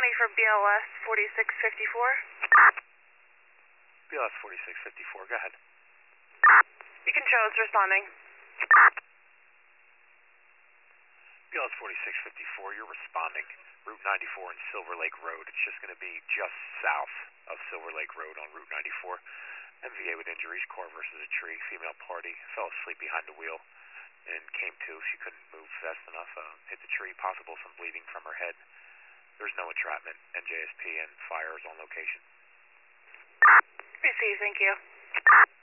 for BLS 4654. BLS 4654, go ahead. Beacon shows responding. BLS 4654, you're responding. Route 94 and Silver Lake Road. It's just going to be just south of Silver Lake Road on Route 94. MVA with injuries, car versus a tree. Female party fell asleep behind the wheel and came to. She couldn't move fast enough. Hit the tree. Possible some bleeding from her head. There's no entrapment. NJSP and fire is on location. Receive, thank you.